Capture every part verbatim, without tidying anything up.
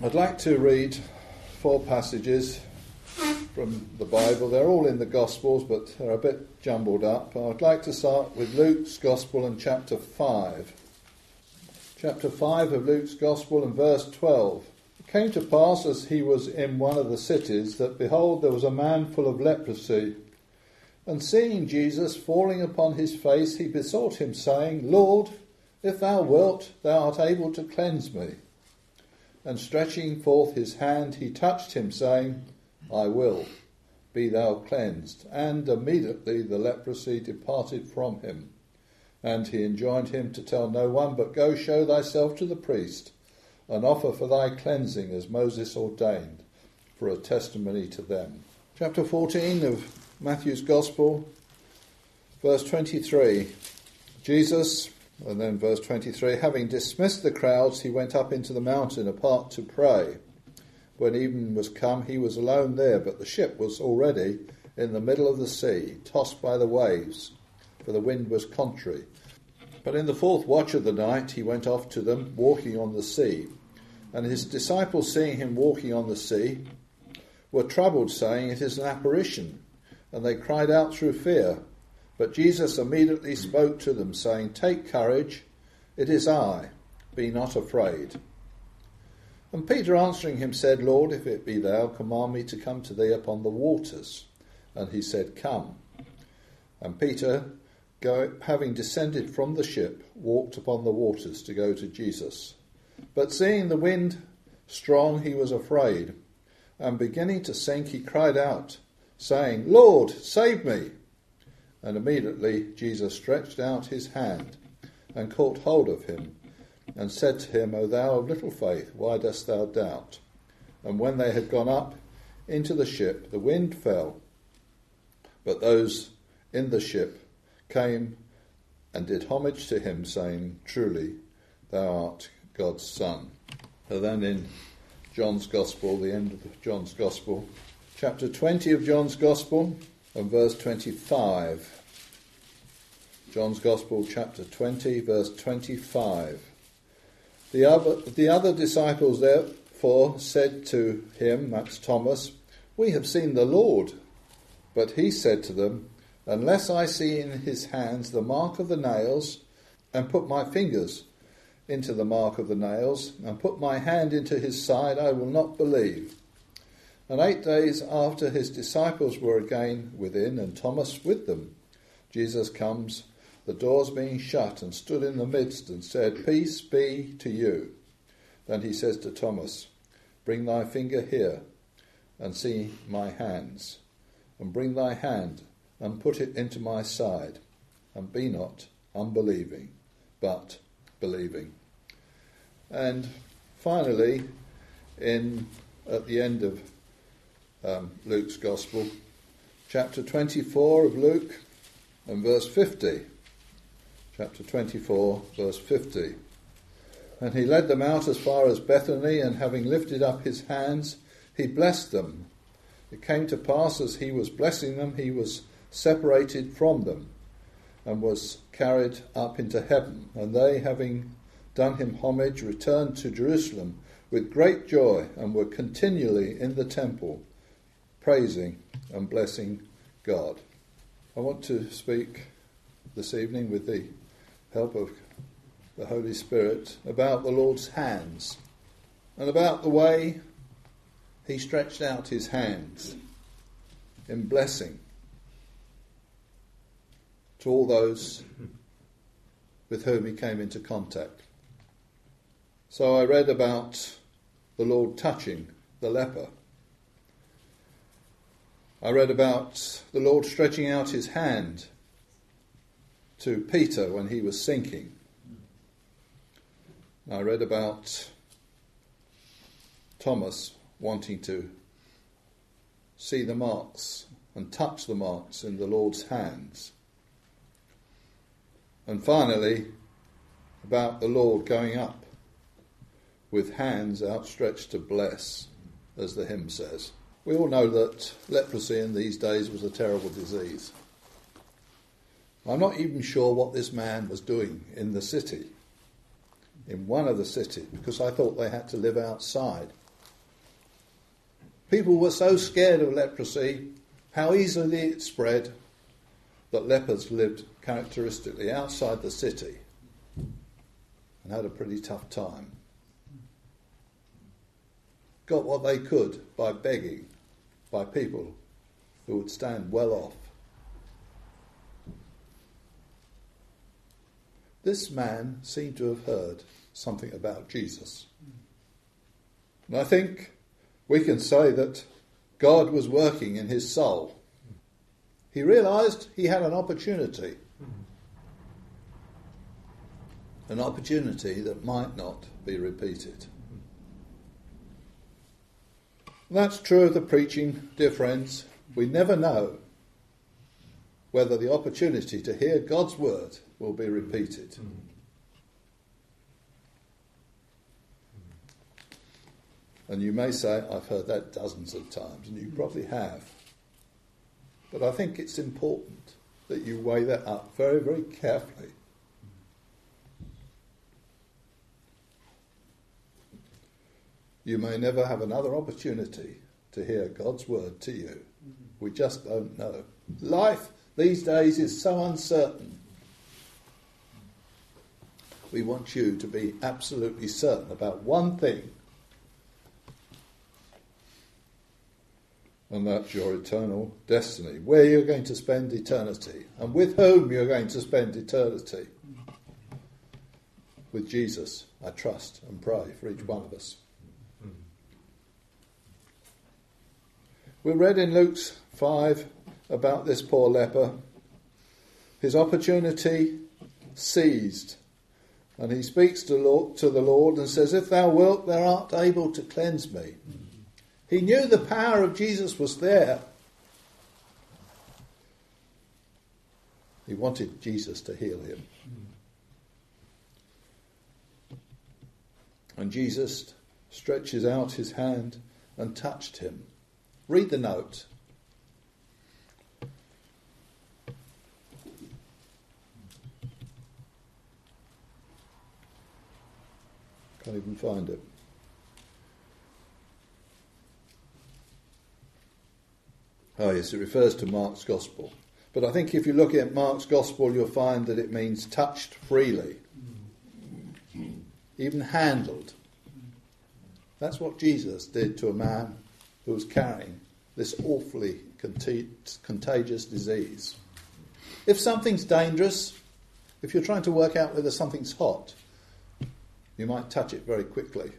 I'd like to read four passages from the Bible. They're all in the Gospels, but they're a bit jumbled up. I'd like to start with Luke's Gospel and chapter five. Chapter five of Luke's Gospel and verse twelve. It came to pass as he was in one of the cities that, behold, there was a man full of leprosy. And seeing Jesus falling upon his face, he besought him, saying, Lord, if thou wilt, thou art able to cleanse me. And stretching forth his hand, he touched him, saying, I will, be thou cleansed. And immediately the leprosy departed from him. And he enjoined him to tell no one, but go show thyself to the priest, and offer for thy cleansing as Moses ordained, for a testimony to them. Chapter fourteen of Matthew's Gospel, verse twenty-three. Jesus, and then verse twenty-three, having dismissed the crowds, he went up into the mountain apart to pray. When evening was come, he was alone there, but the ship was already in the middle of the sea, tossed by the waves, for the wind was contrary. But in the fourth watch of the night he went off to them, walking on the sea. And his disciples, seeing him walking on the sea, were troubled, saying, It is an apparition. And they cried out through fear. But Jesus immediately spoke to them, saying, Take courage, it is I, be not afraid. And Peter answering him said, Lord, if it be thou, command me to come to thee upon the waters. And he said, Come. And Peter, go, having descended from the ship, walked upon the waters to go to Jesus. But seeing the wind strong, he was afraid, and beginning to sink, he cried out, saying, Lord, save me. And immediately Jesus stretched out his hand and caught hold of him, and said to him, O thou of little faith, why dost thou doubt? And when they had gone up into the ship, the wind fell, but those in the ship came and did homage to him, saying, Truly, thou art God's Son. And then in John's Gospel, the end of John's Gospel, chapter twenty of John's Gospel, and verse twenty-five. John's Gospel, chapter twenty, verse twenty-five. The other, the other disciples therefore said to him, that's Thomas, We have seen the Lord. But he said to them, Unless I see in his hands the mark of the nails, and put my fingers into the mark of the nails, and put my hand into his side, I will not believe. And eight days after his disciples were again within, and Thomas with them, Jesus comes, the doors being shut, and stood in the midst, and said, Peace be to you. Then he says to Thomas, Bring thy finger here, and see my hands, and bring thy hand, and put it into my side, and be not unbelieving, but believing. And finally, in at the end of um, Luke's Gospel, chapter twenty-four of Luke, and verse fifty. Chapter twenty-four, verse fifty. And he led them out as far as Bethany, and having lifted up his hands, he blessed them. It came to pass, as he was blessing them, he was separated from them, and was carried up into heaven. And they, having done him homage, returned to Jerusalem with great joy, and were continually in the temple, praising and blessing God. I want to speak this evening with the help of the Holy Spirit about the Lord's hands, and about the way he stretched out his hands in blessing to all those with whom he came into contact. So I read about the Lord touching the leper. I read about the Lord stretching out his hand to Peter when he was sinking. I read about Thomas wanting to see the marks and touch the marks in the Lord's hands. And finally, about the Lord going up with hands outstretched to bless, as the hymn says. We all know that leprosy in these days was a terrible disease. I'm not even sure what this man was doing in the city, in one of the cities, because I thought they had to live outside. People were so scared of leprosy, how easily it spread, that lepers lived characteristically outside the city and had a pretty tough time. Got what they could by begging, by people who would stand well off. This man seemed to have heard something about Jesus. And I think we can say that God was working in his soul. He realised he had an opportunity. An opportunity that might not be repeated. That's true of the preaching, dear friends. We never know whether the opportunity to hear God's word will be repeated. And you may say, I've heard that dozens of times, and you probably have. But I think it's important that you weigh that up very, very carefully. You may never have another opportunity to hear God's word to you. We just don't know. Life these days is so uncertain. We want you to be absolutely certain about one thing, and that's your eternal destiny, where you're going to spend eternity, and with whom you're going to spend eternity. With Jesus, I trust and pray for each one of us. We read in Luke five about this poor leper. His opportunity seized. And he speaks to, Lord, to the Lord and says, if thou wilt, thou art able to cleanse me. He knew the power of Jesus was there. He wanted Jesus to heal him. And Jesus stretches out his hand and touched him. Read the note. Can't even find it. Oh yes, it refers to Mark's Gospel. But I think if you look at Mark's Gospel, you'll find that it means touched freely. Even handled. That's what Jesus did to a man who was carrying this awfully contagious disease. If something's dangerous, if you're trying to work out whether something's hot, you might touch it very quickly.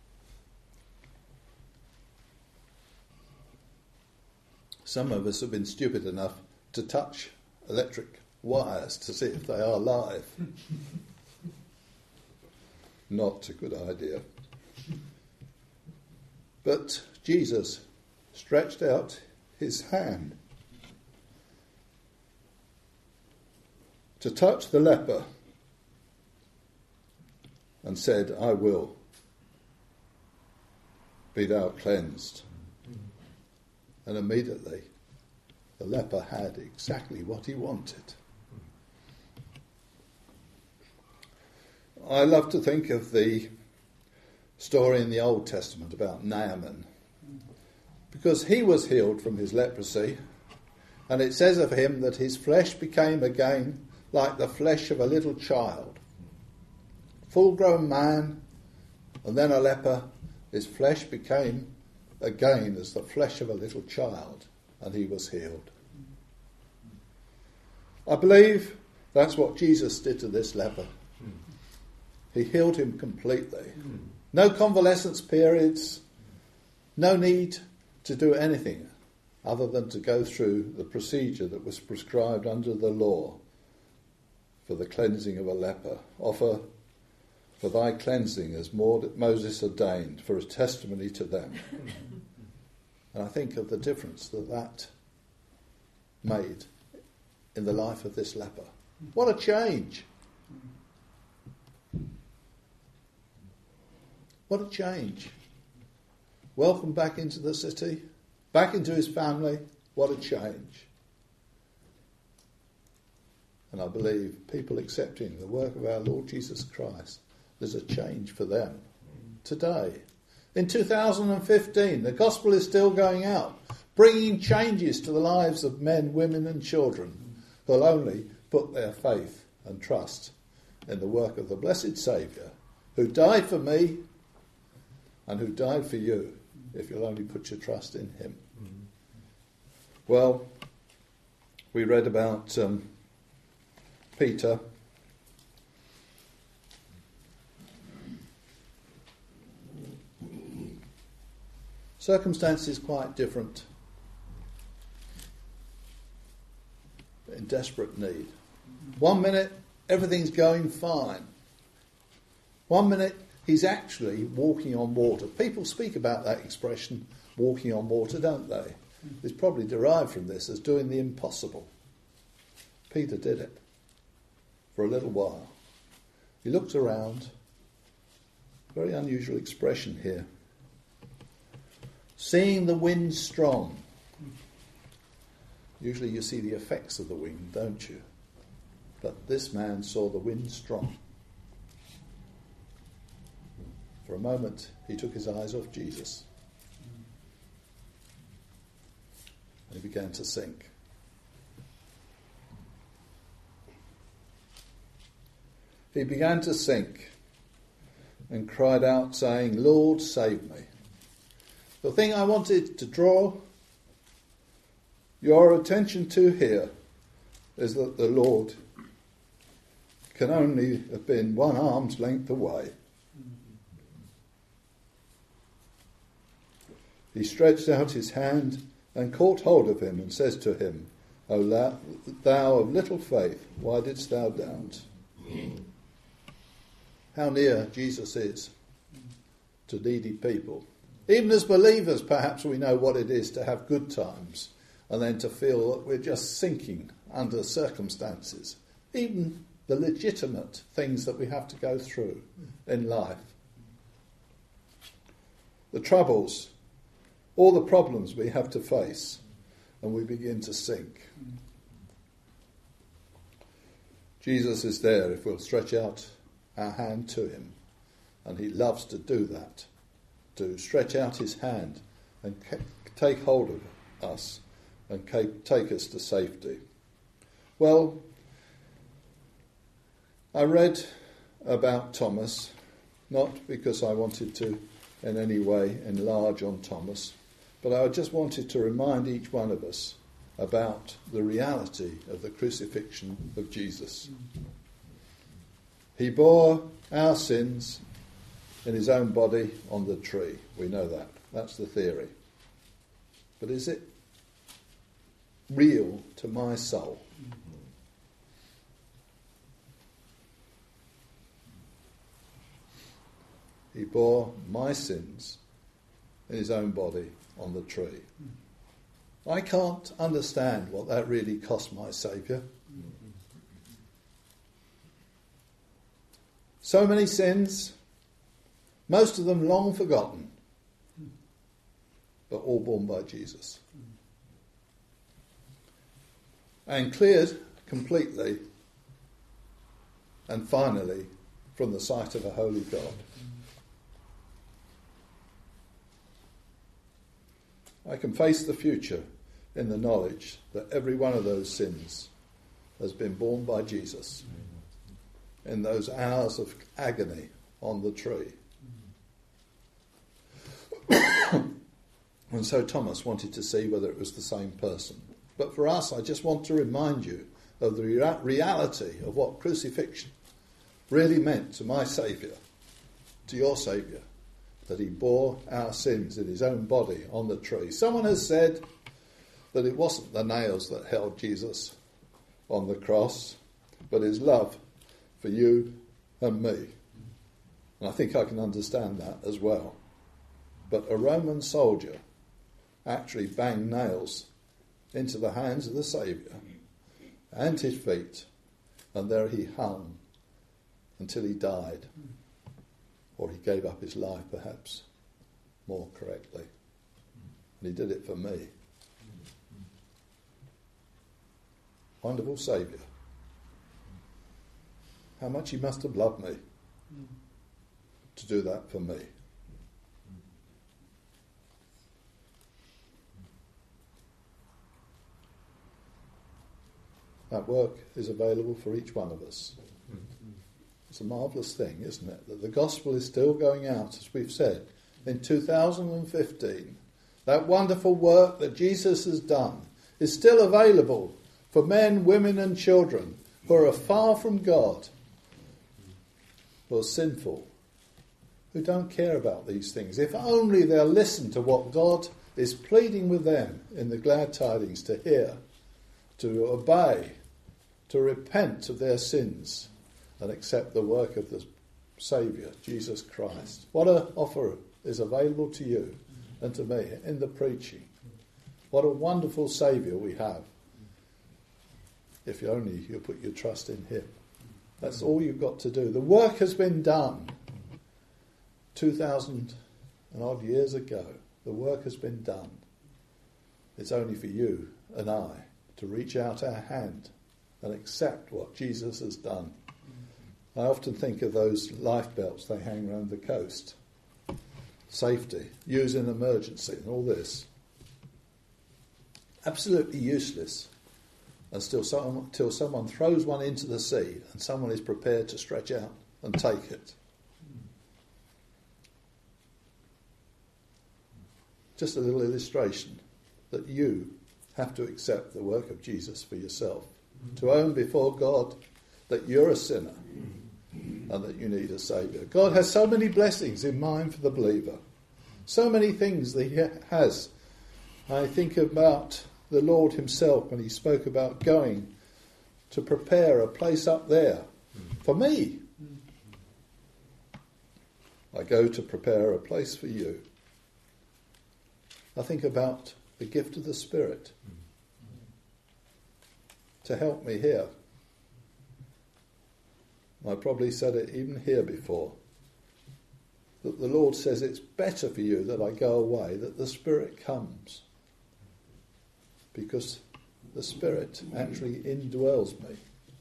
Some of us have been stupid enough to touch electric wires to see if they are live. Not a good idea. But Jesus stretched out his hand to touch the leper and said, I will, be thou cleansed. And immediately the leper had exactly what he wanted. I love to think of the story in the Old Testament about Naaman, because he was healed from his leprosy, and it says of him that his flesh became again like the flesh of a little child. Full-grown man, and then a leper, his flesh became again as the flesh of a little child, and he was healed. I believe that's what Jesus did to this leper. He healed him completely. No convalescence periods, no need to do anything other than to go through the procedure that was prescribed under the law for the cleansing of a leper. Offer for thy cleansing as Moses ordained for a testimony to them. And I think of the difference that that made in the life of this leper. What a change! What a change. Welcome back into the city, back into his family. What a change. And I believe people accepting the work of our Lord Jesus Christ, there's a change for them today. In two thousand fifteen, the gospel is still going out, bringing changes to the lives of men, women and children who'll only put their faith and trust in the work of the blessed Saviour, who died for me and who died for you, if you'll only put your trust in him. Mm-hmm. Well, we read about um, Peter. Circumstances quite different. In desperate need. One minute, everything's going fine. One minute, he's actually walking on water. People speak about that expression, walking on water, don't they? It's probably derived from this as doing the impossible. Peter did it for a little while. He looked around. Very unusual expression here. Seeing the wind strong. Usually you see the effects of the wind, don't you? But this man saw the wind strong. For a moment, he took his eyes off Jesus. And he began to sink. He began to sink and cried out, saying, "Lord, save me." The thing I wanted to draw your attention to here is that the Lord can only have been one arm's length away. He stretched out his hand and caught hold of him and says to him, "O thou of little faith, why didst thou doubt?" How near Jesus is to needy people. Even as believers, perhaps we know what it is to have good times and then to feel that we're just sinking under circumstances, even the legitimate things that we have to go through in life. The troubles, all the problems we have to face, and we begin to sink. Jesus is there if we'll stretch out our hand to him, and he loves to do that, to stretch out his hand and take hold of us and take us to safety. Well, I read about Thomas, not because I wanted to in any way enlarge on Thomas, but I just wanted to remind each one of us about the reality of the crucifixion of Jesus. He bore our sins in his own body on the tree. We know that. That's the theory. But is it real to my soul? He bore my sins in his own body on the tree. I can't understand what that really cost my Saviour. So many sins, most of them long forgotten, but all borne by Jesus. And cleared completely and finally from the sight of a holy God. I can face the future in the knowledge that every one of those sins has been borne by Jesus in those hours of agony on the tree. And so Thomas wanted to see whether it was the same person. But for us, I just want to remind you of the rea- reality of what crucifixion really meant to my Saviour, to your Saviour, that he bore our sins in his own body on the tree. Someone has said that it wasn't the nails that held Jesus on the cross, but his love for you and me. And I think I can understand that as well. But a Roman soldier actually banged nails into the hands of the Saviour and his feet, and there he hung until he died. Or he gave up his life, perhaps, more correctly. And he did it for me. Wonderful Saviour. How much he must have loved me to do that for me. that work is available for each one of us. It's a marvellous thing, isn't it? That the gospel is still going out, as we've said, in two thousand fifteen. That wonderful work that Jesus has done is still available for men, women and children who are far from God, who are sinful, who don't care about these things. If only they'll listen to what God is pleading with them in the glad tidings to hear, to obey, to repent of their sins and accept the work of the Saviour, Jesus Christ. What an offer is available to you and to me in the preaching. What a wonderful Saviour we have, if you only you put your trust in him. That's all you've got to do. The work has been done two thousand and odd years ago. The work has been done. It's only for you and I to reach out our hand and accept what Jesus has done. I often think of those life belts they hang around the coast. Safety, use in emergency, and all this. Absolutely useless until someone, until someone throws one into the sea and someone is prepared to stretch out and take it. Just a little illustration that you have to accept the work of Jesus for yourself. To own before God that you're a sinner and that you need a Saviour. God has so many blessings in mind for the believer. So many things that he has. I think about the Lord himself when he spoke about going to prepare a place up there for me. I go to prepare a place for you. I think about the gift of the Spirit to help me here. I probably said it even here before, that the Lord says it's better for you that I go away, that the Spirit comes, because the Spirit actually indwells me.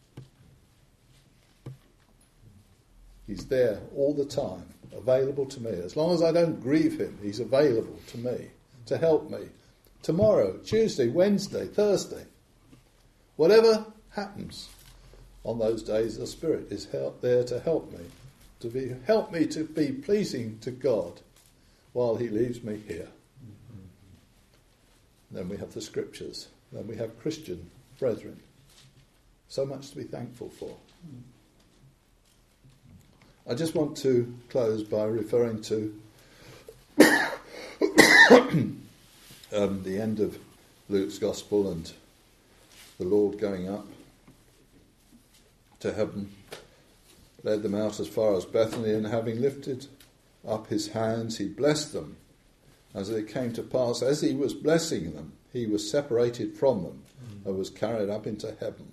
He's there all the time, available to me. As long as I don't grieve him, he's available to me, to help me. Tomorrow, Tuesday, Wednesday, Thursday, whatever happens on those days, the Spirit is help, there to help me, to be help me to be pleasing to God while he leaves me here. Then we have the Scriptures. Then we have Christian brethren. So much to be thankful for. I just want to close by referring to um, the end of Luke's Gospel and the Lord going up to heaven, led them out as far as Bethany, and having lifted up his hands, he blessed them. As it came to pass, as he was blessing them, he was separated from them and was carried up into heaven.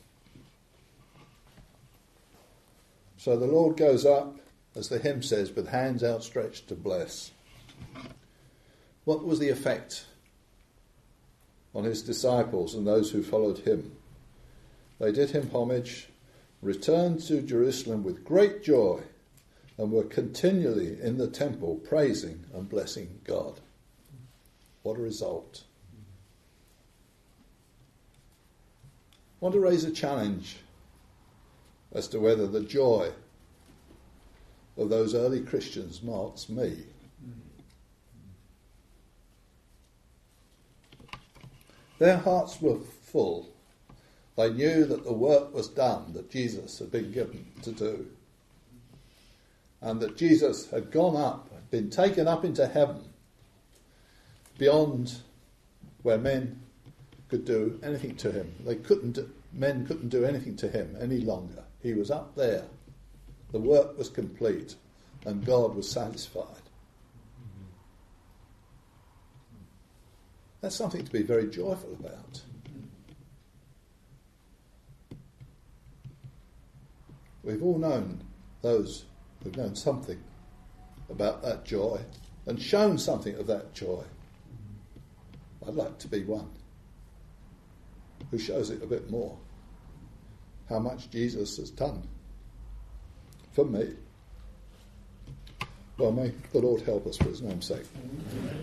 So the Lord goes up, as the hymn says, with hands outstretched to bless. What was the effect on his disciples and those who followed him? They did him homage, returned to Jerusalem with great joy, and were continually in the temple praising and blessing God. What a result. I want to raise a challenge as to whether the joy of those early Christians marks me. Their hearts were full. They knew that the work was done that Jesus had been given to do, and that Jesus had gone up, been taken up into heaven, beyond where men could do anything to him. They couldn't. Men couldn't do anything to him any longer. He was up there. The work was complete, and God was satisfied. That's something to be very joyful about. We've all known those who've known something about that joy and shown something of that joy. I'd like to be one who shows it a bit more. How much Jesus has done for me. Well, may the Lord help us for his name's sake.